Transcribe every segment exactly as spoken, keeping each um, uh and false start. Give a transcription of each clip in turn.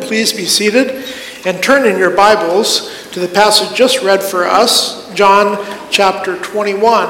please be seated and turn in your Bibles to the passage just read for us, John chapter twenty-one.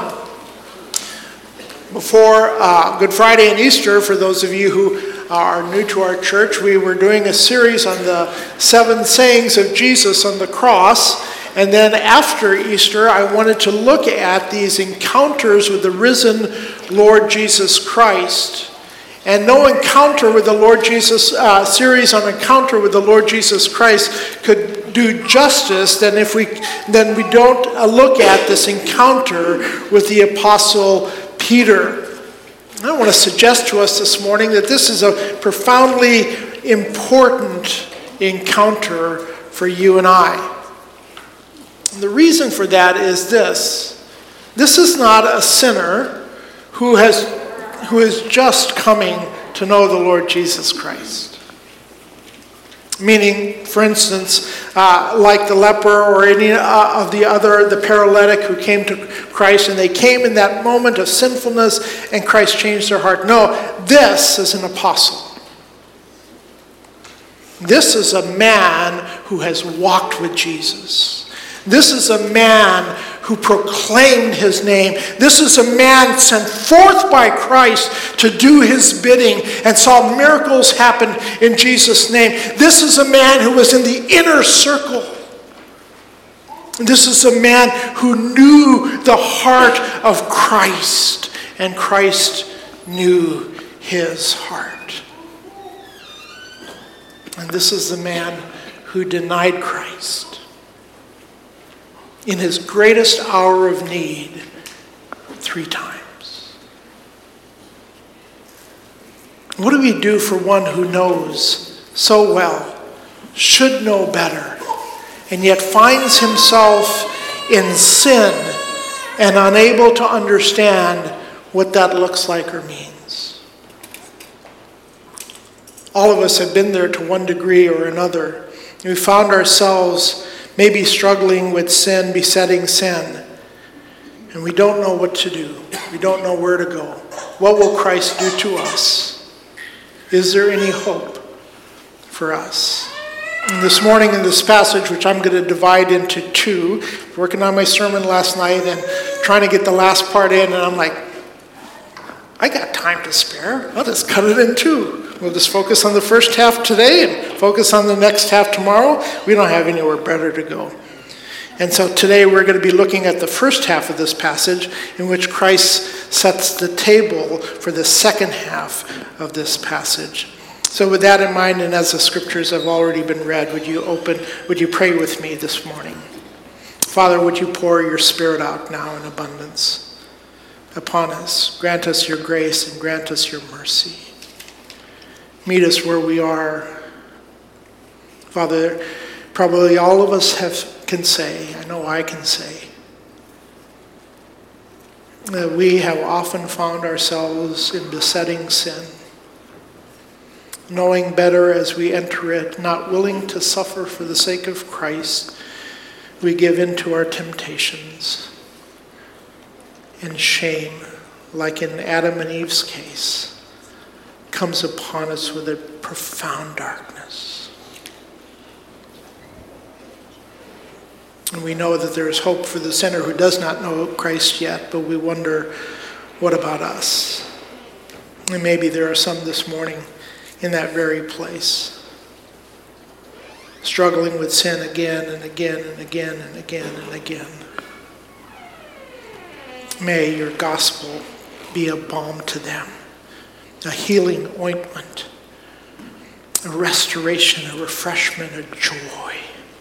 Before uh, Good Friday and Easter, for those of you who are new to our church, we were doing a series on the seven sayings of Jesus on the cross. And then after Easter, I wanted to look at these encounters with the risen Lord Jesus Christ. And no encounter with the Lord Jesus, uh, series on encounter with the Lord Jesus Christ could do justice than if we then we don't uh, look at this encounter with the Apostle Peter. I want to suggest to us this morning that this is a profoundly important encounter for you and I. And the reason for that is this. This is not a sinner who has who is just coming to know the Lord Jesus Christ. Meaning, for instance, uh, like the leper or any uh, of the other, the paralytic who came to Christ and they came in that moment of sinfulness and Christ changed their heart. No, this is an apostle. This is a man who has walked with Jesus. This is a man who proclaimed his name. This is a man sent forth by Christ to do his bidding and saw miracles happen in Jesus' name. This is a man who was in the inner circle. This is a man who knew the heart of Christ, and Christ knew his heart. And this is the man who denied Christ in his greatest hour of need three times. What do we do for one who knows so well, should know better, and yet finds himself in sin and unable to understand what that looks like or means? All of us have been there to one degree or another. We found ourselves maybe struggling with sin, besetting sin, and we don't know what to do. We don't know where to go. What will Christ do to us? Is there any hope for us? And this morning in this passage, which I'm going to divide into two, working on my sermon last night and trying to get the last part in, and I'm like, I got time to spare. I'll just cut it in two. We'll just focus on the first half today and focus on the next half tomorrow. We don't have anywhere better to go. And so today we're going to be looking at the first half of this passage in which Christ sets the table for the second half of this passage. So with that in mind, and as the scriptures have already been read, would you open, would you pray with me this morning? Father, would you pour your Spirit out now in abundance upon us? Grant us your grace and grant us your mercy. Meet us where we are. Father, probably all of us have can say, I know I can say, that we have often found ourselves in besetting sin, knowing better as we enter it, not willing to suffer for the sake of Christ, we give in to our temptations. And shame, like in Adam and Eve's case, comes upon us with a profound darkness. And we know that there is hope for the sinner who does not know Christ yet, but we wonder, what about us? And maybe there are some this morning in that very place, struggling with sin again and again and again and again and again. May your gospel be a balm to them, a healing ointment, a restoration, a refreshment, a joy.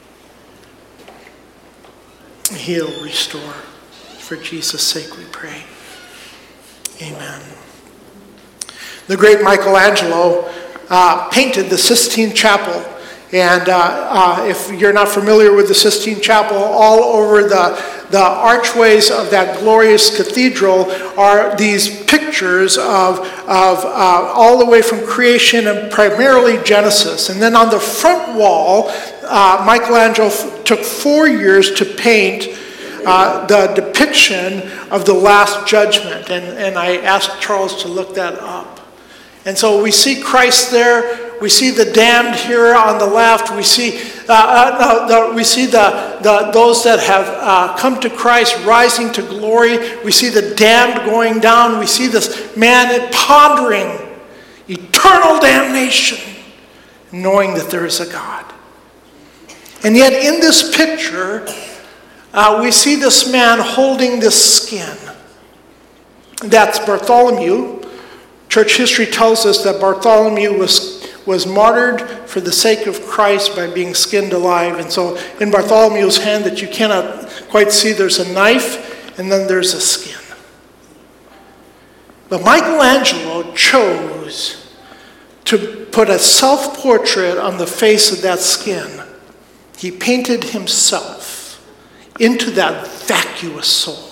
Heal, restore. For Jesus' sake we pray. Amen. The great Michelangelo uh, painted the Sistine Chapel. And uh, uh, if you're not familiar with the Sistine Chapel, all over the The archways of that glorious cathedral are these pictures of, of uh, all the way from creation and primarily Genesis. And then on the front wall, uh, Michelangelo f- took four years to paint uh, the depiction of the Last Judgment. And, and I asked Charles to look that up. And so we see Christ there We see the damned here on the left. We see uh, uh, no, the, we see the, the those that have uh, come to Christ rising to glory. We see the damned going down. We see this man pondering eternal damnation, knowing that there is a God. And yet in this picture, uh, we see this man holding this skin. That's Bartholomew. Church history tells us that Bartholomew was, was martyred for the sake of Christ by being skinned alive. And so in Bartholomew's hand that you cannot quite see, there's a knife and then there's a skin. But Michelangelo chose to put a self-portrait on the face of that skin. He painted himself into that vacuous soul,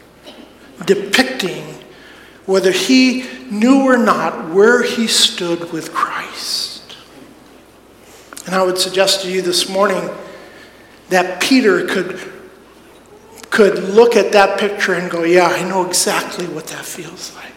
depicting whether he knew or not where he stood with Christ. And I would suggest to you this morning that Peter could, could look at that picture and go, yeah, I know exactly what that feels like.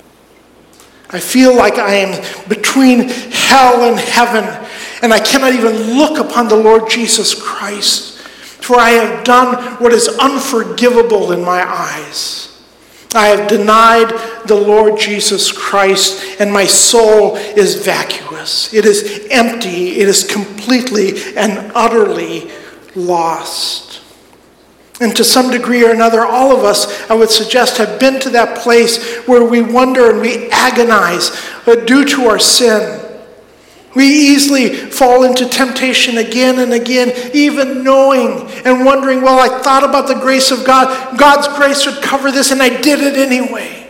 I feel like I am between hell and heaven, and I cannot even look upon the Lord Jesus Christ, for I have done what is unforgivable in my eyes. I have denied the Lord Jesus Christ, and my soul is vacuous. It is empty. It is completely and utterly lost. And to some degree or another, all of us, I would suggest, have been to that place where we wonder and we agonize due to our sin. We easily fall into temptation again and again, even knowing and wondering, well, I thought about the grace of God. God's grace would cover this, and I did it anyway.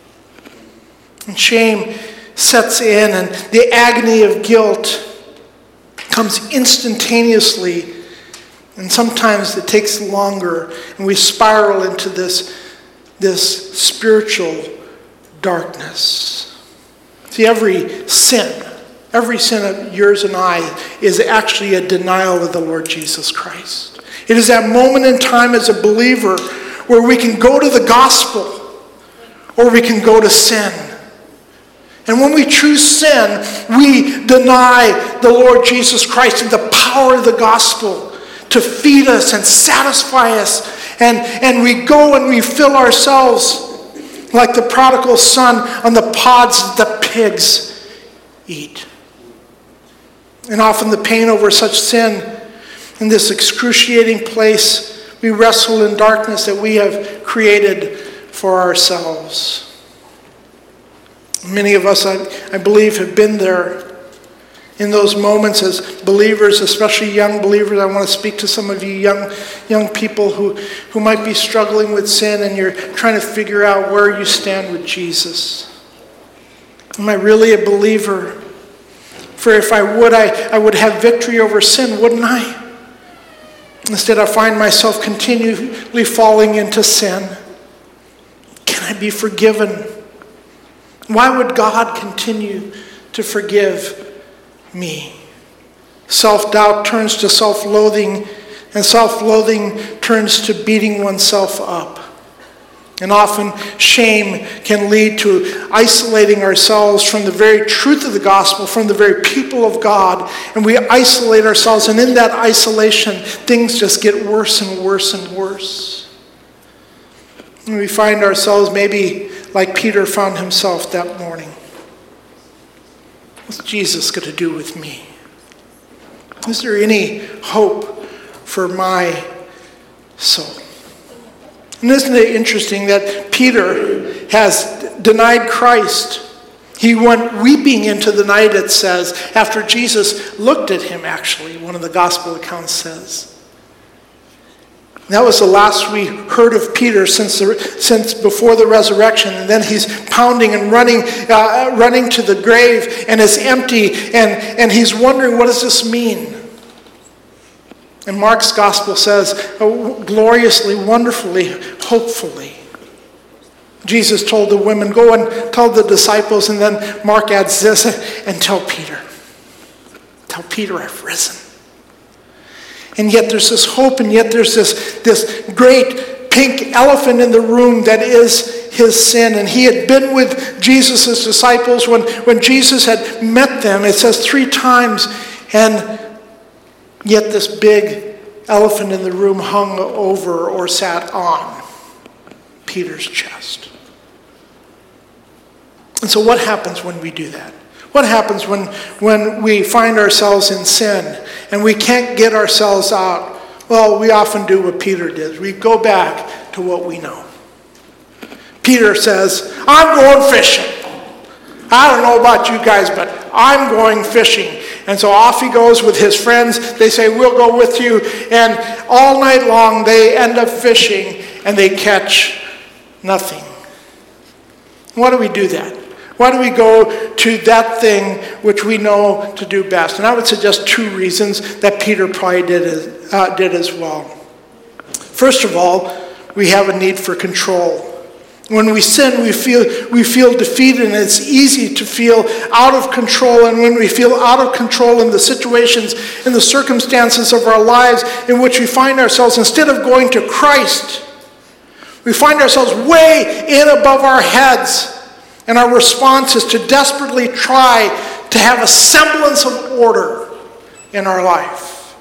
And shame sets in, and the agony of guilt comes instantaneously. And sometimes it takes longer, and we spiral into this, this spiritual darkness. See, every sin, every sin of yours and I is actually a denial of the Lord Jesus Christ. It is that moment in time as a believer where we can go to the gospel or we can go to sin. And when we choose sin, we deny the Lord Jesus Christ and the power of the gospel to feed us and satisfy us. And, and we go and we fill ourselves like the prodigal son on the pods that the pigs eat. And often the pain over such sin, in this excruciating place, we wrestle in darkness that we have created for ourselves. Many of us, I, I believe, have been there in those moments as believers, especially young believers. I want to speak to some of you young young people who, who might be struggling with sin, and you're trying to figure out where you stand with Jesus. Am I really a believer? For if I would, I, I would have victory over sin, wouldn't I? Instead, I find myself continually falling into sin. Can I be forgiven? Why would God continue to forgive me? Self-doubt turns to self-loathing, and self-loathing turns to beating oneself up. And often shame can lead to isolating ourselves from the very truth of the gospel, from the very people of God, and we isolate ourselves, and in that isolation, things just get worse and worse and worse. And we find ourselves maybe like Peter found himself that morning. What's Jesus going to do with me? Is there any hope for my soul? And isn't it interesting that Peter has denied Christ? He went weeping into the night, it says, after Jesus looked at him, actually, one of the gospel accounts says. That was the last we heard of Peter since the, since before the resurrection. And then he's pounding and running uh, running to the grave, and it's empty, and, and he's wondering, what does this mean? And Mark's gospel says, oh, gloriously, wonderfully, hopefully. Jesus told the women, go and tell the disciples, and then Mark adds this, and tell Peter. Tell Peter I've risen. And yet there's this hope, and yet there's this, this great pink elephant in the room that is his sin. And he had been with Jesus' disciples when, when Jesus had met them, it says three times, and yet this big elephant in the room hung over or sat on Peter's chest. And so what happens when we do that? What happens when, when we find ourselves in sin and we can't get ourselves out? Well, we often do what Peter did. We go back to what we know. Peter says, I'm going fishing. I don't know about you guys, but I'm going fishing. And so off he goes with his friends. They say, we'll go with you. And all night long they end up fishing and they catch nothing. Why do we do that? Why do we go to that thing which we know to do best? And I would suggest two reasons that Peter probably did as, uh, did as well. First of all, we have a need for control. When we sin, we feel we feel defeated, and it's easy to feel out of control. And when we feel out of control in the situations, in the circumstances of our lives in which we find ourselves, instead of going to Christ, we find ourselves way in above our heads. And our response is to desperately try to have a semblance of order in our life.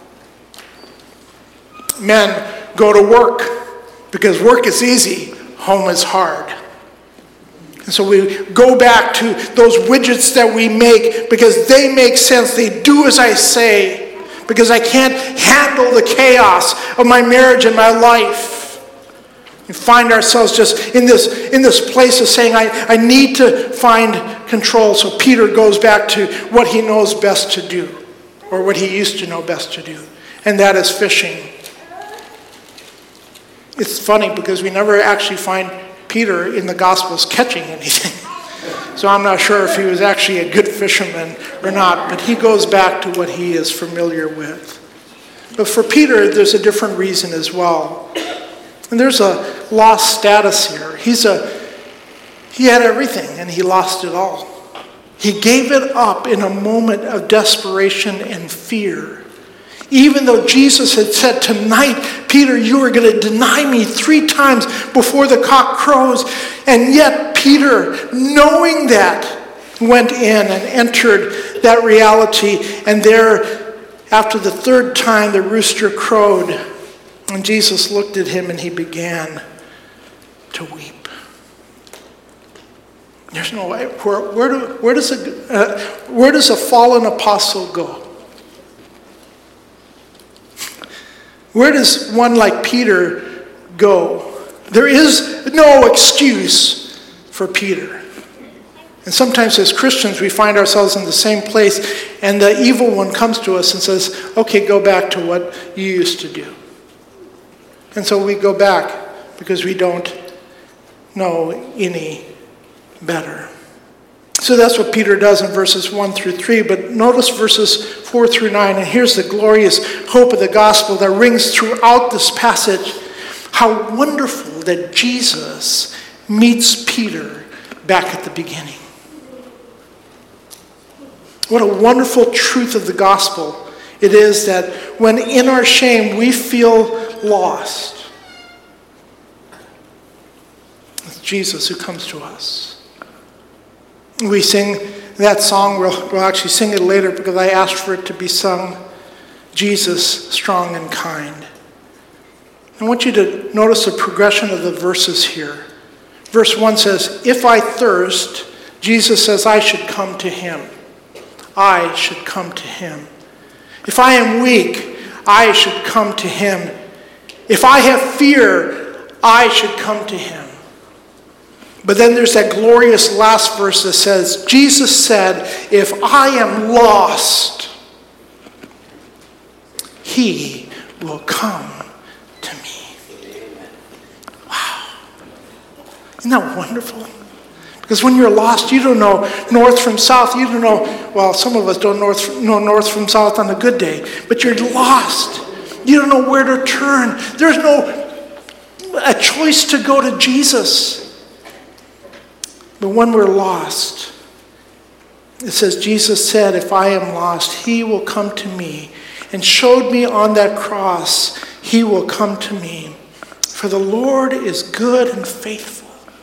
Men go to work because work is easy, home is hard. And so we go back to those widgets that we make because they make sense. They do as I say because I can't handle the chaos of my marriage and my life. We find ourselves just in this in this place of saying, I, I need to find control. So Peter goes back to what he knows best to do, or what he used to know best to do, and that is fishing. It's funny because we never actually find Peter in the Gospels catching anything. So I'm not sure if he was actually a good fisherman or not, but he goes back to what he is familiar with. But for Peter, there's a different reason as well. And there's a lost status here. He's a, he had everything and he lost it all. He gave it up in a moment of desperation and fear. Even though Jesus had said, tonight, Peter, you are going to deny me three times before the cock crows. And yet Peter, knowing that, went in and entered that reality. And there, after the third time, the rooster crowed. And Jesus looked at him and he began to weep. There's no way. Where, where, do, where, does, a, uh, where does a fallen apostle go? Where does one like Peter go? There is no excuse for Peter. And sometimes as Christians we find ourselves in the same place and the evil one comes to us and says, okay, go back to what you used to do. And so we go back because we don't know any better. So that's what Peter does in verses one through three. But notice verses four through nine. And here's the glorious hope of the gospel that rings throughout this passage. How wonderful that Jesus meets Peter back at the beginning. What a wonderful truth of the gospel it is that when in our shame we feel lost, it's Jesus who comes to us. We sing that song, we'll, we'll actually sing it later because I asked for it to be sung, Jesus, strong and kind. I want you to notice the progression of the verses here. Verse one says, if I thirst, Jesus says I should come to him. I should come to him. If I am weak, I should come to him. If I have fear, I should come to him. But then there's that glorious last verse that says, Jesus said, if I am lost, he will come to me. Wow. Isn't that wonderful? Because when you're lost, you don't know north from south. You don't know, well, some of us don't north, know north from south on a good day. But you're lost. You don't know where to turn. There's no a choice to go to Jesus. But when we're lost, it says, Jesus said, if I am lost, he will come to me. And showed me on that cross, he will come to me. For the Lord is good and faithful.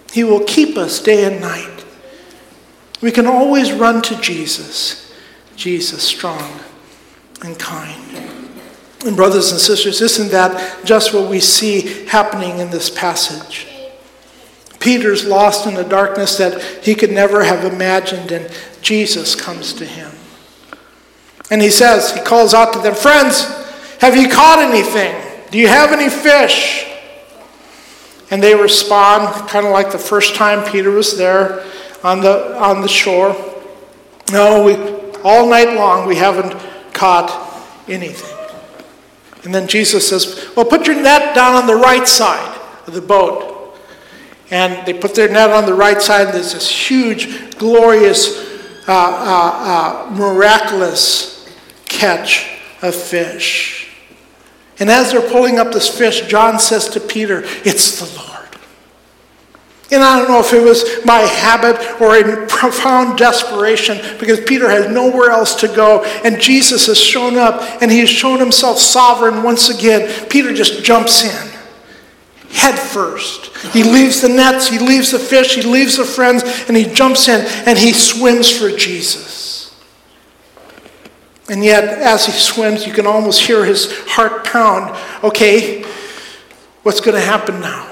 He will keep us day and night. We can always run to Jesus. Jesus, strong and kind. And brothers and sisters, isn't that just what we see happening in this passage? Peter's lost in a darkness that he could never have imagined, and Jesus comes to him. And he says, he calls out to them, "Friends, have you caught anything? Do you have any fish?" And they respond, kind of like the first time Peter was there on the on the shore. "No, we all night long we haven't caught anything." And then Jesus says, "Well, put your net down on the right side of the boat." And they put their net on the right side, and there's this huge, glorious, uh, uh, uh, miraculous catch of fish. And as they're pulling up this fish, John says to Peter, "It's the Lord." And I don't know if it was by habit or in profound desperation, because Peter has nowhere else to go, and Jesus has shown up, and he has shown himself sovereign once again. Peter just jumps in, head first. He leaves the nets, he leaves the fish, he leaves the friends, and he jumps in, and he swims for Jesus. And yet, as he swims, you can almost hear his heart pound. Okay, what's going to happen now?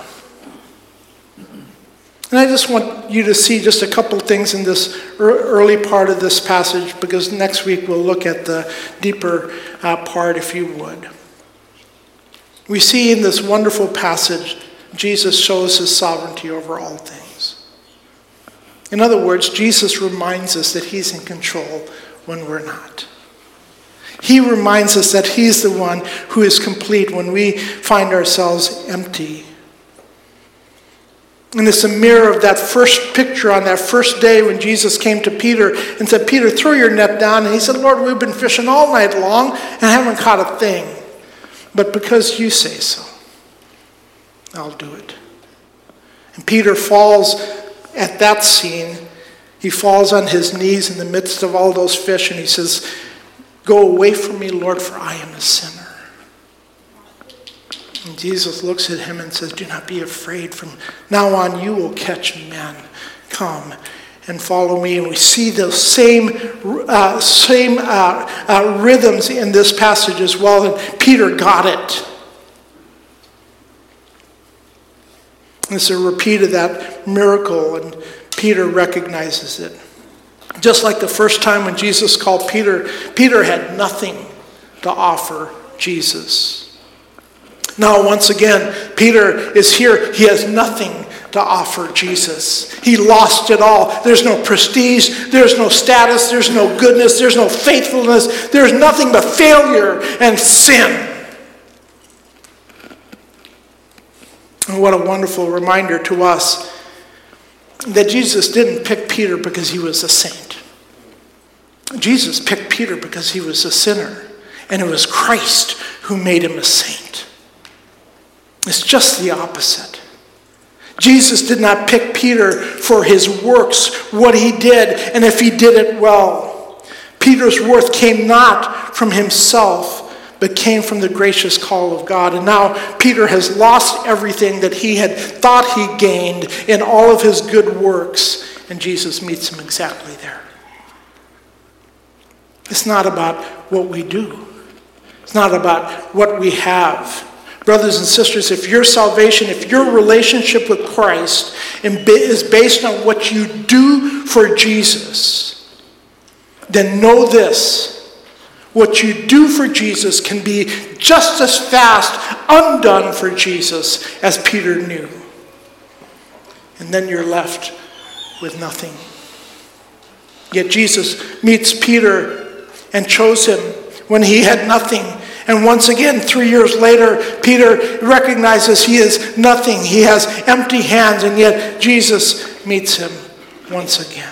And I just want you to see just a couple things in this early part of this passage, because next week we'll look at the deeper uh, part, if you would. We see in this wonderful passage, Jesus shows his sovereignty over all things. In other words, Jesus reminds us that he's in control when we're not. He reminds us that he's the one who is complete when we find ourselves empty. And it's a mirror of that first picture on that first day when Jesus came to Peter and said, "Peter, throw your net down." And he said, "Lord, we've been fishing all night long and haven't caught a thing. But because you say so, I'll do it." And Peter falls at that scene. He falls on his knees in the midst of all those fish, and he says, "Go away from me, Lord, for I am a sinner." And Jesus looks at him and says, "Do not be afraid. From now on you will catch men. Come and follow me." And we see those same uh, same uh, uh, rhythms in this passage as well. And Peter got it. It's a repeat of that miracle, and Peter recognizes it. Just like the first time when Jesus called Peter, Peter had nothing to offer Jesus. Now, once again, Peter is here. He has nothing to offer Jesus. He lost it all. There's no prestige. There's no status. There's no goodness. There's no faithfulness. There's nothing but failure and sin. And what a wonderful reminder to us that Jesus didn't pick Peter because he was a saint. Jesus picked Peter because he was a sinner. And it was Christ who made him a saint. It's just the opposite. Jesus did not pick Peter for his works, what he did, and if he did it well. Peter's worth came not from himself, but came from the gracious call of God. And now Peter has lost everything that he had thought he gained in all of his good works, and Jesus meets him exactly there. It's not about what we do. It's not about what we have. Brothers and sisters, if your salvation, if your relationship with Christ is based on what you do for Jesus, then know this: what you do for Jesus can be just as fast undone for Jesus as Peter knew. And then you're left with nothing. Yet Jesus meets Peter and chose him when he had nothing. And once again, three years later, Peter recognizes he is nothing. He has empty hands, and yet Jesus meets him once again.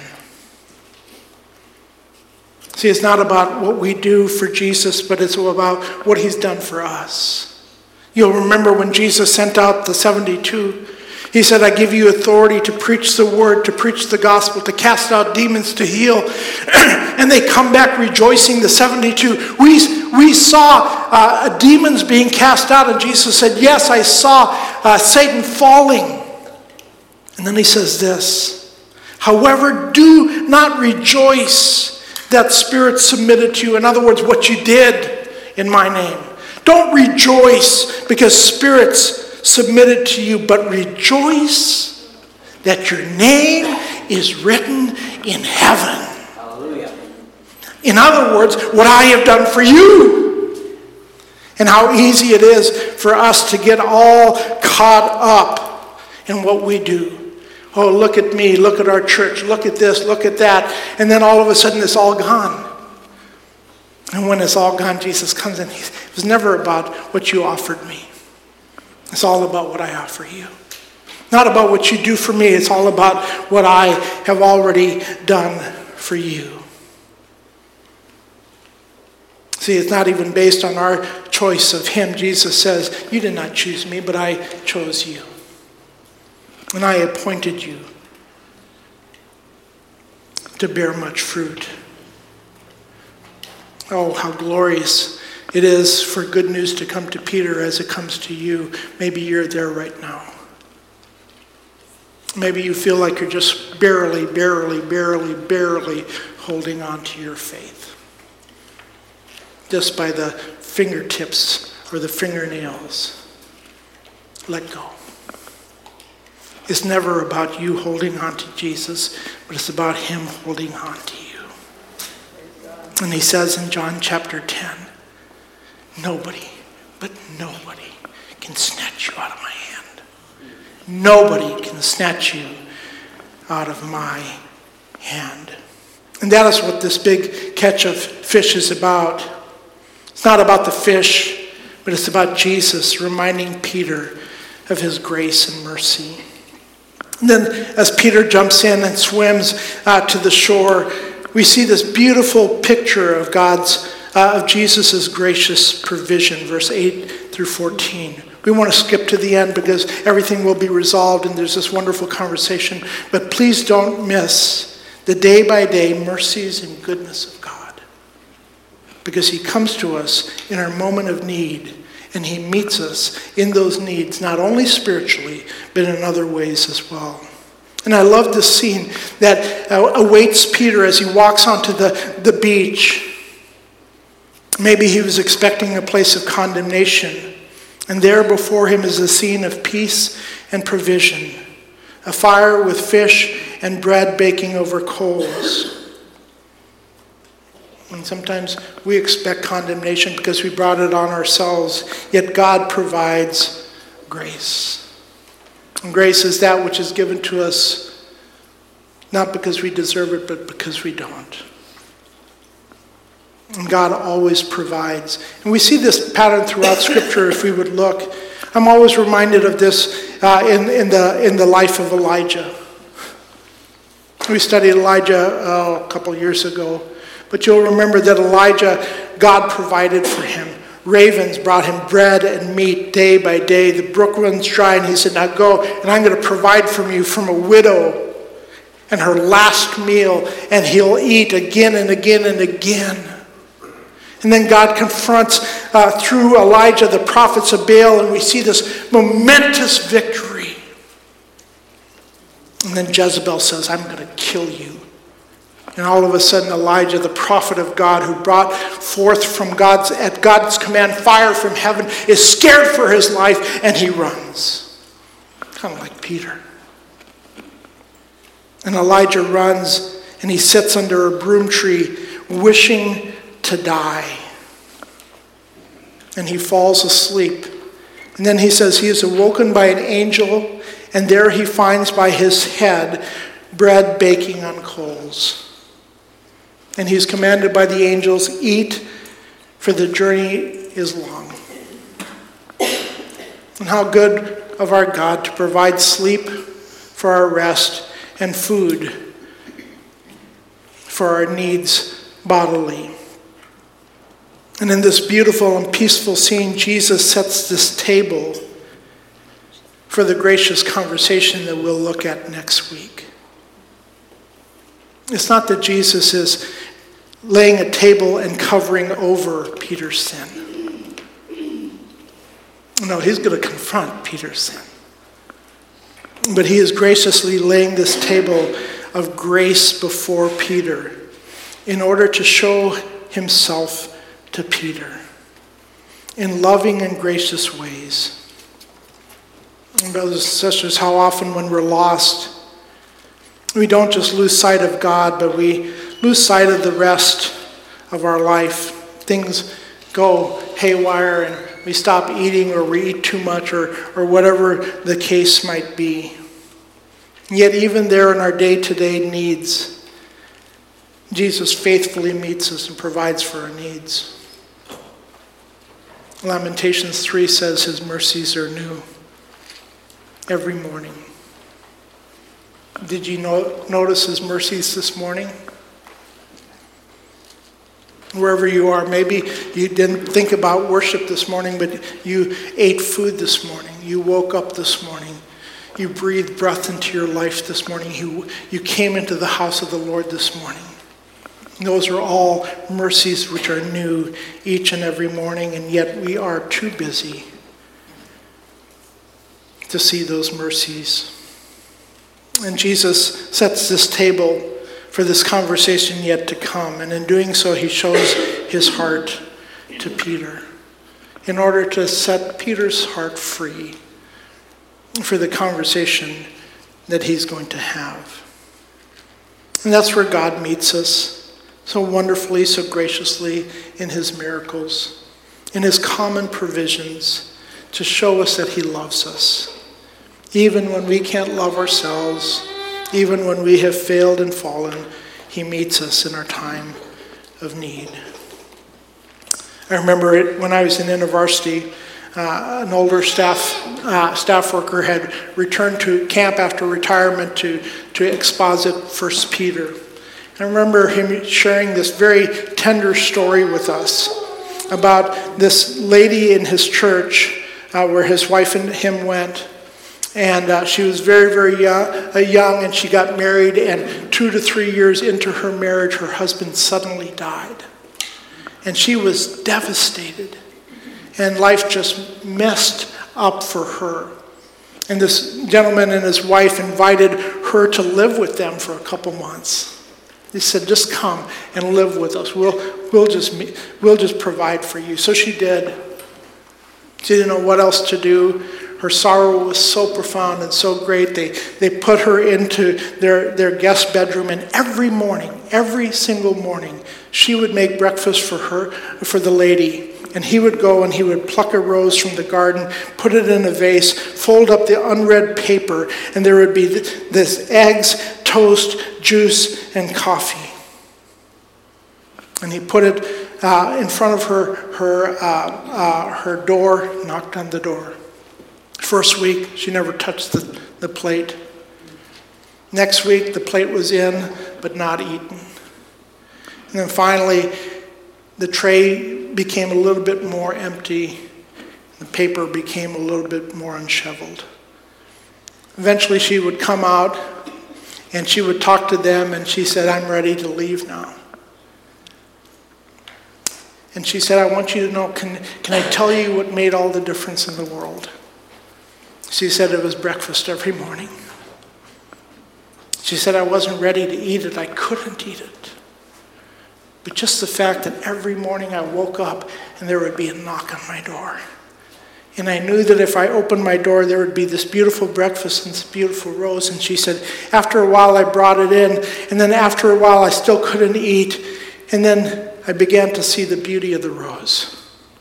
See, it's not about what we do for Jesus, but it's about what he's done for us. You'll remember when Jesus sent out the seventy-two, he said, "I give you authority to preach the word, to preach the gospel, to cast out demons, to heal." And they come back rejoicing, the seventy-two. We, we saw uh, demons being cast out, and Jesus said, "Yes, I saw uh, Satan falling." And then he says this, however, do not rejoice that spirits submitted to you. In other words, what you did in my name. Don't rejoice because spirits submitted to you, but rejoice that your name is written in heaven. Hallelujah. In other words, what I have done for you. And how easy it is for us to get all caught up in what we do. Oh, look at me, look at our church, look at this, look at that. And then all of a sudden it's all gone. And when it's all gone, Jesus comes in. It was never about what you offered me. It's all about what I offer you. Not about what you do for me. It's all about what I have already done for you. See, it's not even based on our choice of him. Jesus says, you did not choose me, but I chose you. And I appointed you to bear much fruit. Oh, how glorious it is for good news to come to Peter as it comes to you. Maybe you're there right now. Maybe you feel like you're just barely, barely, barely, barely holding on to your faith. Just by the fingertips or the fingernails. Let go. It's never about you holding on to Jesus, but it's about him holding on to you. And he says in John chapter ten, nobody, but nobody can snatch you out of my hand. Nobody can snatch you out of my hand. And that is what this big catch of fish is about. It's not about the fish, but it's about Jesus reminding Peter of his grace and mercy. And then as Peter jumps in and swims uh, to the shore, we see this beautiful picture of God's, uh, of Jesus' gracious provision, verse eight through fourteen. We want to skip to the end because everything will be resolved and there's this wonderful conversation. But please don't miss the day-by-day mercies and goodness of God. Because he comes to us in our moment of need. And he meets us in those needs, not only spiritually, but in other ways as well. And I love this scene that uh, awaits Peter as he walks onto the, the beach. Maybe he was expecting a place of condemnation. And there before him is a scene of peace and provision. A fire with fish and bread baking over coals. And sometimes we expect condemnation because we brought it on ourselves. Yet God provides grace. And grace is that which is given to us not because we deserve it, but because we don't. And God always provides. And we see this pattern throughout Scripture if we would look. I'm always reminded of this uh, in, in, the, in the life of Elijah. We studied Elijah uh, a couple years ago. But you'll remember that Elijah, God provided for him. Ravens brought him bread and meat day by day. The brook runs dry, and he said, now go, and I'm going to provide for you from a widow and her last meal, and he'll eat again and again and again. And then God confronts, uh, through Elijah, the prophets of Baal, and we see this momentous victory. And then Jezebel says, I'm going to kill you. And all of a sudden, Elijah, the prophet of God, who brought forth from God's, at God's command, fire from heaven, is scared for his life, and he runs. Kind of like Peter. And Elijah runs, and he sits under a broom tree, wishing to die. And he falls asleep. And then he says he is awoken by an angel, and there he finds by his head bread baking on coals. And he's commanded by the angels, eat, for the journey is long. And how good of our God to provide sleep for our rest and food for our needs bodily. And in this beautiful and peaceful scene, Jesus sets this table for the gracious conversation that we'll look at next week. It's not that Jesus is laying a table and covering over Peter's sin. No, he's going to confront Peter's sin. But he is graciously laying this table of grace before Peter in order to show himself to Peter in loving and gracious ways. And brothers and sisters, how often when we're lost, we don't just lose sight of God, but we lose sight of the rest of our life. Things go haywire and we stop eating, or we eat too much, or, or whatever the case might be. Yet even there in our day-to-day needs, Jesus faithfully meets us and provides for our needs. Lamentations three says his mercies are new every morning. Did you no- notice his mercies this morning? Wherever you are, maybe you didn't think about worship this morning, but you ate food this morning. You woke up this morning. You breathed breath into your life this morning. You, you came into the house of the Lord this morning. Those are all mercies which are new each and every morning, and yet we are too busy to see those mercies. And Jesus sets this table for this conversation yet to come, and in doing so he shows his heart to Peter in order to set Peter's heart free for the conversation that he's going to have. And that's where God meets us so wonderfully, so graciously in his miracles, in his common provisions to show us that he loves us. Even when we can't love ourselves, even when we have failed and fallen, he meets us in our time of need. I remember it when I was in university. Uh, an older staff uh, staff worker had returned to camp after retirement to, to exposit First Peter. I remember him sharing this very tender story with us about this lady in his church uh, where his wife and him went. And uh, she was very, very young, uh, young, and she got married, and two to three years into her marriage, her husband suddenly died. And she was devastated. And life just messed up for her. And this gentleman and his wife invited her to live with them for a couple months. He said, just come and live with us. We'll, we'll, just, we'll just provide for you. So she did. She didn't know what else to do. Her sorrow was so profound and so great. They, they put her into their, their guest bedroom, and every morning, every single morning, she would make breakfast for her, for the lady. And he would go and he would pluck a rose from the garden, put it in a vase, fold up the unread paper, and there would be this eggs, toast, juice, and coffee. And he put it uh, in front of her, her, uh, uh, her door, knocked on the door. First week, she never touched the, the plate. Next week, the plate was in, but not eaten. And then finally, the tray became a little bit more empty. The paper became a little bit more unshoveled. Eventually, she would come out, and she would talk to them, and she said, I'm ready to leave now. And she said, I want you to know, can, can I tell you what made all the difference in the world? She said it was breakfast every morning. She said, I wasn't ready to eat it. I couldn't eat it. But just the fact that every morning I woke up and there would be a knock on my door. And I knew that if I opened my door, there would be this beautiful breakfast and this beautiful rose. And she said, after a while I brought it in. And then after a while I still couldn't eat. And then I began to see the beauty of the rose.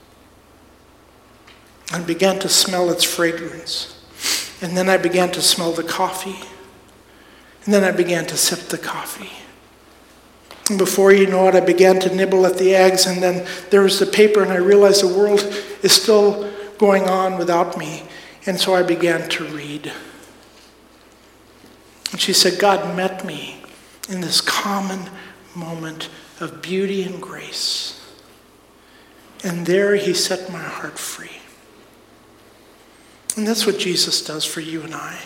And began to smell its fragrance. And then I began to smell the coffee. And then I began to sip the coffee. And before you know it, I began to nibble at the eggs, and then there was the paper, and I realized the world is still going on without me. And so I began to read. And she said, God met me in this common moment of beauty and grace. And there he set my heart free. And that's what Jesus does for you and I.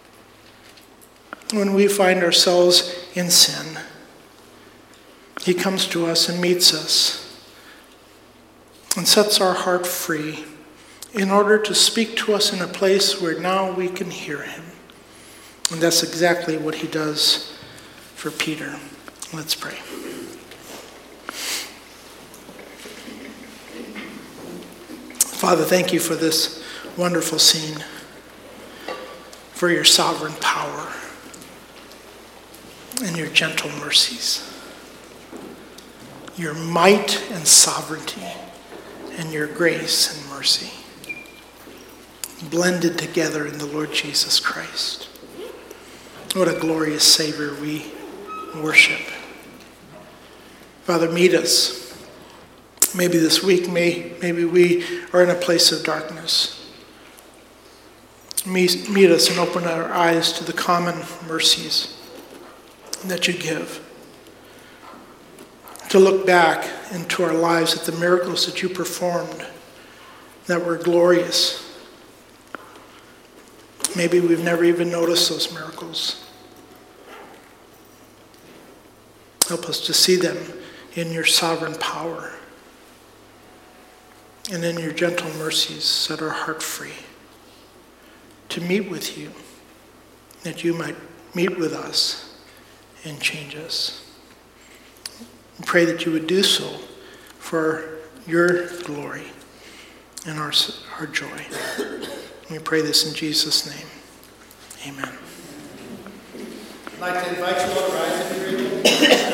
When we find ourselves in sin, he comes to us and meets us and sets our heart free in order to speak to us in a place where now we can hear him And that's exactly what he does for Peter. Let's pray. Father, thank you for this wonderful scene, for your sovereign power and your gentle mercies, your might and sovereignty, and your grace and mercy, blended together in the Lord Jesus Christ. What a glorious Savior we worship. Father, meet us. Maybe this week, may, maybe we are in a place of darkness. Meet, meet us and open our eyes to the common mercies that you give. To look back into our lives at the miracles that you performed that were glorious. Maybe we've never even noticed those miracles. Help us to see them in your sovereign power and in your gentle mercies. Set our heart free to meet with you, that you might meet with us and change us. We pray that you would do so for your glory and our, our joy. We pray this in Jesus' name. Amen. I'd like to invite you all to rise if you're able.